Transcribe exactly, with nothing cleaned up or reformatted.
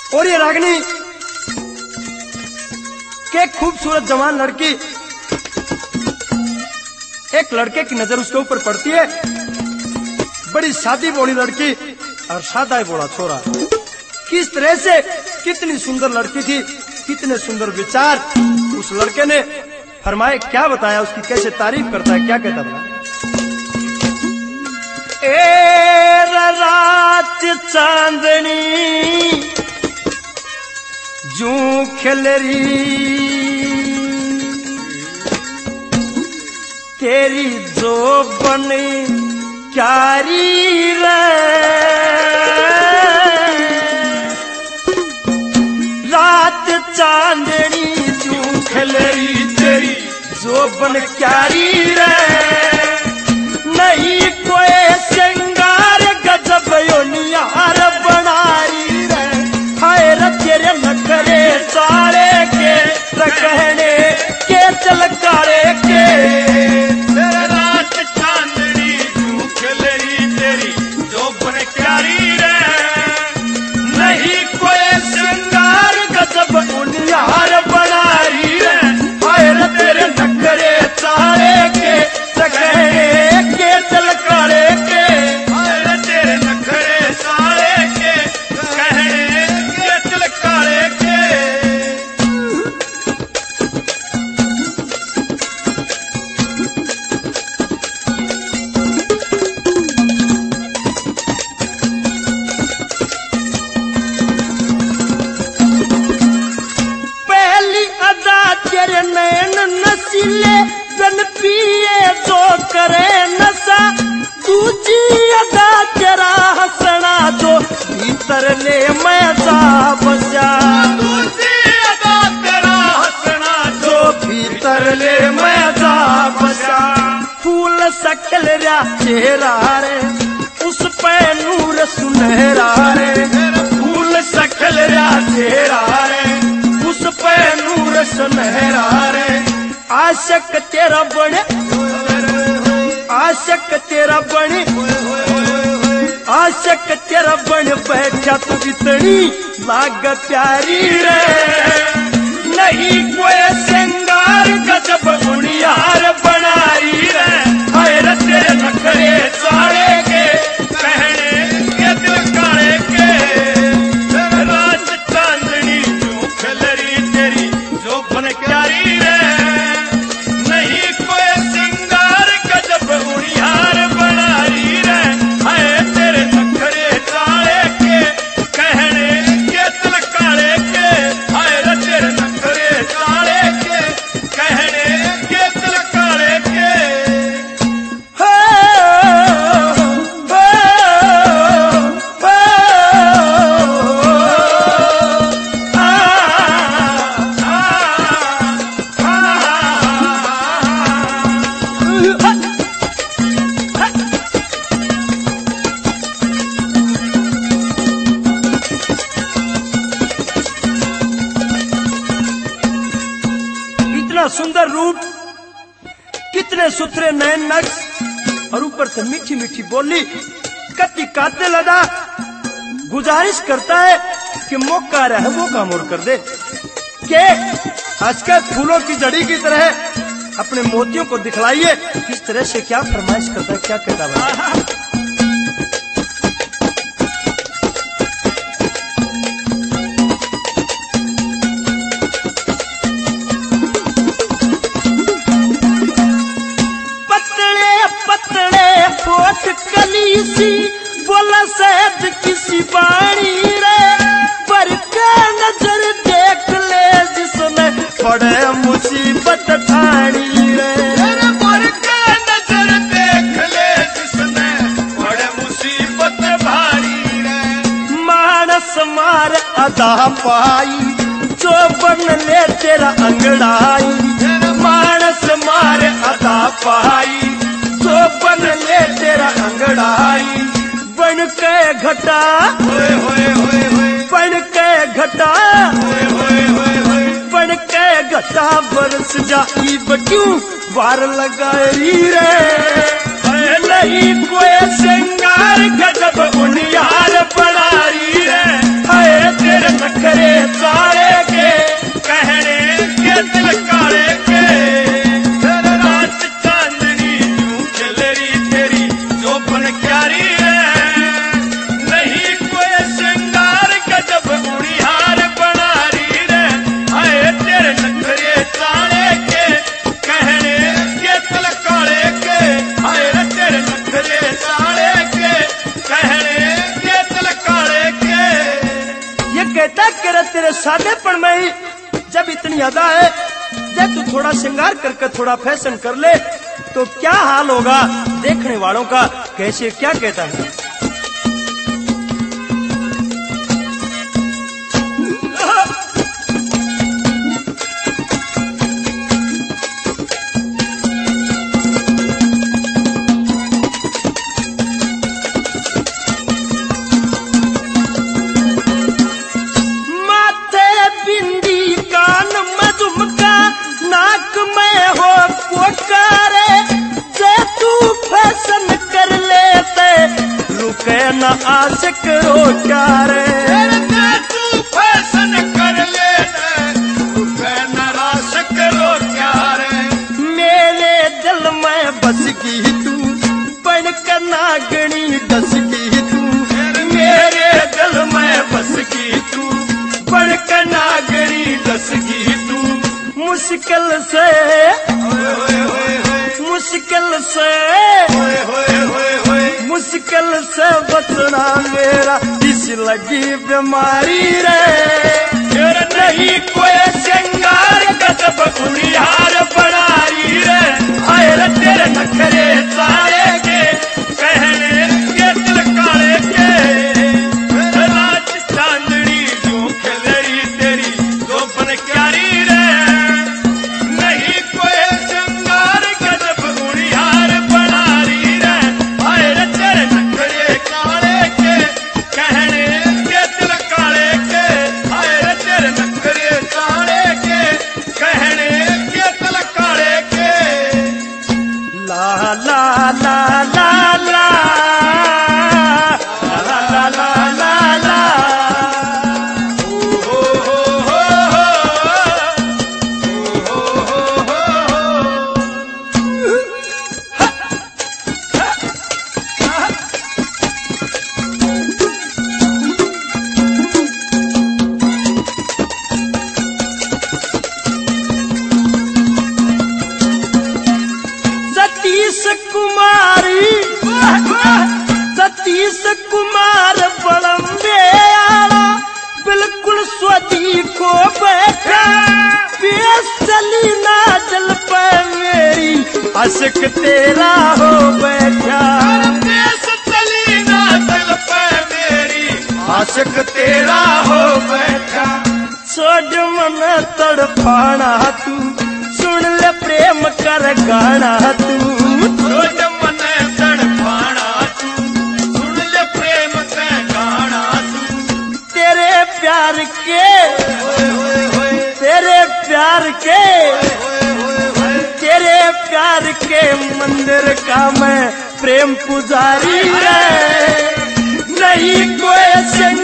और ये रागिनी के खूबसूरत जवान लड़की, एक लड़के की नजर उसके ऊपर पड़ती है, बड़ी सादी बोली लड़की और सादा बोला छोरा। किस तरह से कितनी सुंदर लड़की थी, कितने सुंदर विचार। उस लड़के ने फरमाए, क्या बताया, उसकी कैसे तारीफ करता है, क्या कहता था। ए रात चांदनी जू खिलरी तेरी जो बनी क्यारी रे, रात चांदनी जू खिलरी तेरी जो बन क्यारी रे, नहीं कोई सिंगार गजब यो निहार बनारी रे, हाय रे तेरे नखरे चाले के रखने के चल काले के, तेरे रात चांदनी जू खिलरी तेरी जो बन क्यारी रे, नहीं कोई सिंगार गजब निहार बनारी रे, हाय रे तेरे नखरे चाले के रखने के चल काले के, हाय रे तेरे नखरे साले के कहने के चल काले के। पहली अदा तेरे नैन नसीले जन पिए जो करे नशा, दूजी अदा तेरा हंसना जो भीतर ले मैं जा बसा, दूसरी अदा तेरा हंसना जो भीतर ले मैं जा बसा, फूल सा खिल रहा चेहरा रे उस पे नूर सुनहरा रे, फूल सा खिल रहा चेहरा रे उस पे नूर सुनहरा रे, आशिक तेरा बने आशिक तेरा बने आशिक तेरा बन बैठा तू इतनी लाग प्यारी रे, नहीं कोई सिंगार गजब उनियार बनारी रे, हाय रे तेरे नखरे चाले के कहने के दिल काले के, तेरे रात चांदनी जू खिलरी तेरी जो बन क्यारी रे, नहीं कोई सिंगार गजब उनियार बनारी रे, हाय तेरे नखरे चाले के कहने के दिल काले के, हाय रे तेरे नखरे चाले के कहने के दिल काले के। हो, हो, हो, आ, इतना सुंदर रूप, कितने सुथरे नयन नक्श और ऊपर से मीठी मीठी बोली, कति कातिल अदा। गुजारिश करता है कि मौका रहे मौका मोड़ कर दे, के हंसकर फूलों की जड़ी की तरह अपने मोतियों को दिखलाइए। किस तरह से क्या फरमाइश करता है, क्या कहता है। होठ कली सी बोला शायद किसी बाणी रे, पर क्या नजर देख ले जिसने पड़े मुसीबत ठाणी रे, पर क्या नजर देख ले जिसने पड़े मुसीबत भारी रे, मानस मार अदा पाई जो बन ले तेरा अंगड़ाई, मानस मार अदा पाई जो बन ले तेरा अंगड़ाई, बन के घटा होए होए होए होए, बन के घटा होए होए होए होए, बन के घटा बरस जाई बक्यों वार लगाई रे, नहीं कोई सिंगार गजब उनियार बनारी रे, हाय तेरे नखरे देख कर तेरे सादेपन में ही जब इतनी अदा है, जब तू थोड़ा श्रृंगार करके थोड़ा फैशन कर ले तो क्या हाल होगा देखने वालों का। कैसे क्या कहता है? न आशिक रो प्यारे तू फैशन कर ले न आशिक रो प्यारे। मेरे दिल में बस की तू बन कर नागनी डस की तू, मेरे दिल में बस की तू बन कर नागनी डस की तू। मुश्किल से मुश्किल से मुश्किल से बचना मेरा इस लगी बीमारी रे। नहीं कोई श्रृंगार गजब गुड़ियार बनारी रे। आए रे तेरे नखरे सारे के कहने के दिल काले के। रात चांदनी जो खिलरी तेरी जो बन क्यारी रे। नहीं कोई श्रृंगार गजब गुड़ियार बनारी रे। आए रे तेरे नखरे काले के कहने के दिल काले के। आए रे तेरे नखरे काले के कहने के दिल काले के। ला ला ला ला ला ला ला ला ला ला। ओ हो हो हो ओ हो हो हो। सतीश कुमारी सतीश कुमार बड़म्बे आला बिल्कुल स्वदी को बैठा। पेश चली ना दिल पे मेरी आशिक तेरा हो बैठा। देश चली ना दिल पे मेरी आशिक तेरा हो बैठा। छोड़ मन तड़पाना तू सुन ले प्रेम कर गाना तू। रोज मन तड़पाना तू सुन ले प्रेम का गाना तू। तेरे प्यार के तेरे प्यार के तेरे प्यार के मंदिर का मैं प्रेम पुजारी रे। नहीं कोई